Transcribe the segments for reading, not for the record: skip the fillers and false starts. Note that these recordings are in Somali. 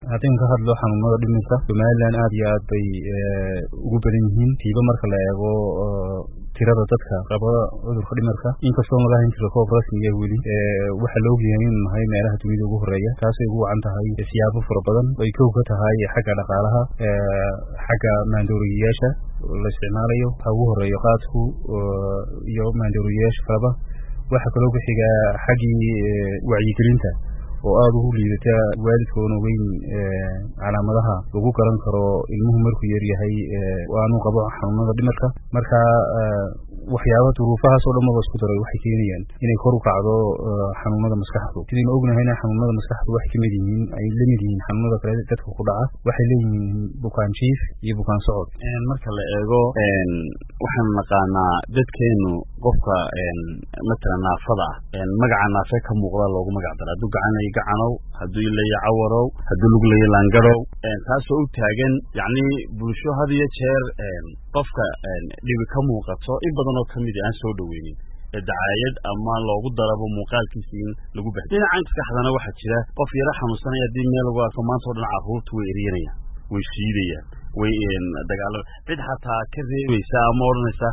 haddii ka hadlo xanuunada dhimirka Somaliland aad iyo aad bay ugu badan yihiin tiiba marka la eego tirada dadka qaba cudurka dhimirka inkastoo la hayn karo koob rasmi ah weli waxa loo ogyahay in mahay meelaha dunida ugu horeeya taas ay ugu wacan tahay siyaabo fara badan oo ka uga tahay xagga dhaqaalaha xagga maandooriyeyaasha la isticmaalayo waxa ugu horeeyo qaadku iyo maandooriyeyaasha kalaba waxa kaloo ku xiga xagii wacyigelinta oo aad ugu liidata waalidkoona weyn calaamadaha ugu garan karo ilmuhu markuu yar yahay waanu qabo xanuunada dhimirka marka waxyaabo duruufahaas oo dhan isku daray waxay keenayaan inay kor u kacdo xanuunada maskaxda sidii ognahayna xanuunada maskaxda wax kamid yihiin ay lamid yihiin xanuunada kale dadka ku dhaca waxay leeyihiin bukaan jiif iyo bukaan socod marka la eego waxaan naqaanaa dadkeenu qofka matala naafada magaca naafe ka muuqda loogu magac daraa hadduu gacanay gacanow hadduu ilaya cawarow hadduu lug laya laangarow taasoo u taagan yacni bulsho had iyo jeer qofka dhibi ka muuqato in badan oo kamid aan soo dhaweynin dacaayad ama loogu darabo muuqaalkiisa in lagu baxdo dhinaca maskaxdana waxaa jira qof yara xanuunsanaya haddii meel lagu arko maanta oo dhan carruurtu way eryanayaan way shiidayaan way dagaalada cid xataa ka reebaysa ama odhanaysa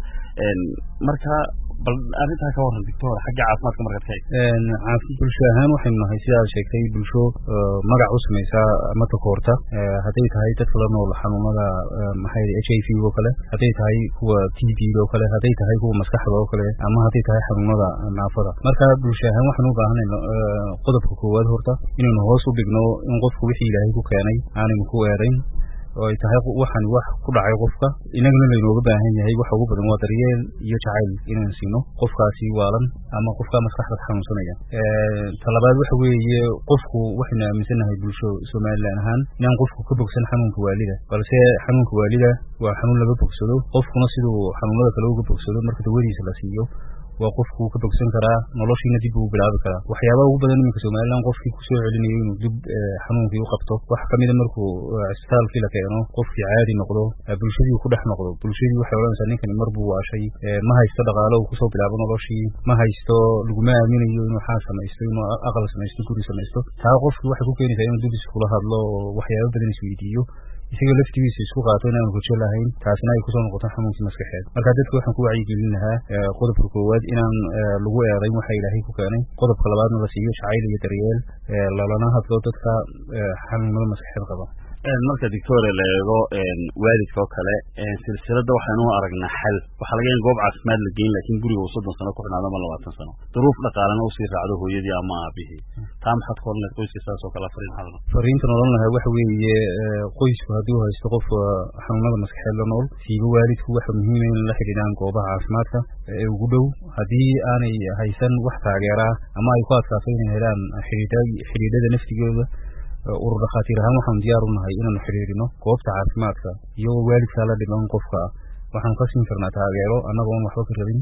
marka bal arrintaa ka waran doctor xagga caafimaadka markaad ka eegto bulsho ahaan waxaynu nahay sidaad sheegtay bulsho magac u samaysa ama takoorta hadday tahay dadka la nool xanuunada maxay HIV oo kale hadday tahay kuwa TB oo kale hadday tahay kuwa maskaxda oo kale ama hadday tahay xanuunada naafada marka bulsho ahaan waxaan u baahanahay qodobka koowaad horta inaynu hoos u dhigno in qofku wixii Ilaahay ku keenay aanaynu ku eedayn oo ay tahay waxaan wax ku dhacay qofka inaguna laynooga baahan yahay waxa ugu badan waa daryeel iyo jacayl inaan siino qofkaasi waalan ama qofka maskaxda xanuunsanaya talabaad waxa weeye qofku waxayna aaminsanahay bulsho Somaliland ahaan inaan qofku ka bogsan xanuunka waalida balse xanuunka waalida waa xanuun laga bogsado qofkuna sidoo xanuunada kale uga bogsado marka dawadiisa la siiyo waa qofku ka bogsan karaa noloshiina dib u bilaabi karaa waxyaabaha ugu badan iminka Somaliland qofkii ku soo celinayo inuu dib xanuunkii u qabto wax kamid ah markuu isbitaalkii la keeno qofkii caadi noqdo bulshadii ku dhex noqdo bulshadii waxay oranaysaa ninkan marbu waashay ma haysto dhaqaale uu ku soo bilaabo noloshii ma haysto laguma aaminayo inuu xaas samaysto inuu aqal samaysto guri samaysto taa qofkii waxay ku keenaysaa inuu dib isku hadlo waxyaabo badan isweydiiyo isaga laftigiisa isku qaato inaan hurjo lahayn taasina ay ku soo noqoto xanuunkii maskaxeed marka dadku waxaan ku wacyigelin lahaa qodobka koowaad inaan lagu eedayn waxa Ilaahay ku keenay qodobka labaadna la siiyo jacayl iyo daryeel lalana hadlo dadka xanuunada maskaxeed qaba marka doctor la eego waalidka oo kale silsilada waxaanu aragnaa xal waxa laga goob caafimaad la geyn laakiin guriga uu 30 sano ku xidhnaado ama 20 sano duruuf dhaqaalana uu sii raacdo hooyadii ama aabihii taa maxad ku horneed qoyska saas oo kale fariinta nololna waxa weeye qoysku haddii uu haysto qof xanuunada maskaxeed la nool siiba waalidku waxa muhiim ah in la xidhiidhaan goobaha caafimaadka ee ugu dhow haddii aanay haysan wax taageera ama ay ku adkaato inay helaan xidhiidhada naftigooda urur dhakhaatiir ahaan waxaan diyaar u nahay inaanu xiriirino goobta caafimaadka iyo waalidka la dhiman qofka waxaan ka siin karnaa taageero annagoo waxba ka rabin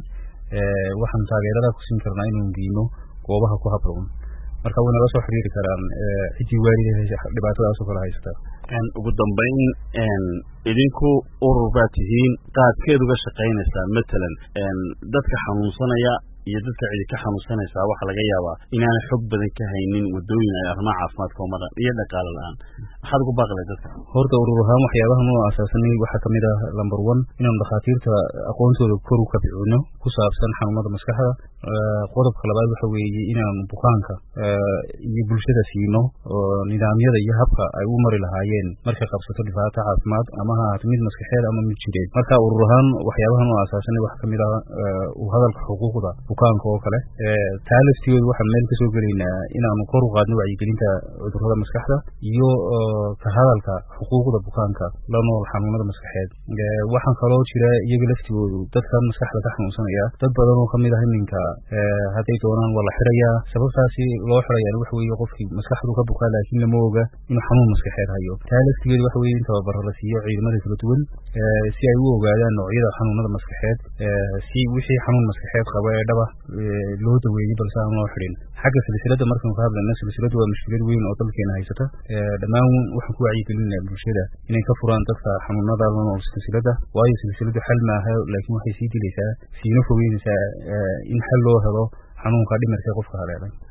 waxaan taageerada ku siin karnaa inaan geeyno goobaha ku habboon marka way naga soo xiriiri karaan cidii waalidka dhibaatadaas oo kala haysta ugu dambeyn idinku urur baa tihiin qaadkeed uga shaqaynaysaa matalan dadka xanuunsanaya iyo dadka cidi ka xanuunsanaysa waxa laga yaabaa inaan xog badan ka haynin wadooyin ay arrimaha caafimaadka umada iyo dhaqaale la'aan maxaad ugu baaqlay dadka horta urur ahaan waxyaabaha noo asaasanay waxa kamid ah number 1 inaan dhakhaatiirta aqoontooda kor u kabcino ku saabsan xanuunada maskaxda qodobka labaad waxa weeye inaan bukaanka iyo bulshada siino nidaamyada iyo habka ay u mari lahaayeen marka qabsato dhibaato caafimaad ama mid maskaxeed ama mid jireed marka urur ahaan waxyaabaha noo asaasanay waxa kamid ah u hadalka xuquuqda bukaanka oo kale taaliftigeedu waxaan meel ka soo gelaynaa inaanu kor u qaadno wacyigelinta cudurrada maskaxda iyo ka hadalka xuquuqda bukaanka la nool xanuunada maskaxeed waxaan kaloo jira iyaga laftigoodu dadka maskaxda ka xanuunsanaya dad badan oo kamid ah iminka hadday doonaan waa la xirayaa sababtaasi loo xirayaan waxa weeye qofkii maskaxdu ka bukaa laakiin lama oga inuu xanuun maskaxeed hayo taaliftigeedu waxa weeye in tababar la siiyo ciidamada kala duwan si ay u ogaadaan noocyada xanuunada maskaxeed si wixii xanuun maskaxeed qaba ee dhaba loo daweeyay balse aan loo xirin xagga silsilada markaan ka hadlayno silsiladu waa mushkilad weyn oo dalkeena haysata dhammaan waxaan ku wacyigelinayaa bulshada inay ka furaan dadka xanuunada la nool silsilada waayo silsiladu xal maaha laakiin waxay sii dilaysaa siina fogeynaysaa in xal loo helo xanuunka dhimirka qofka haleelay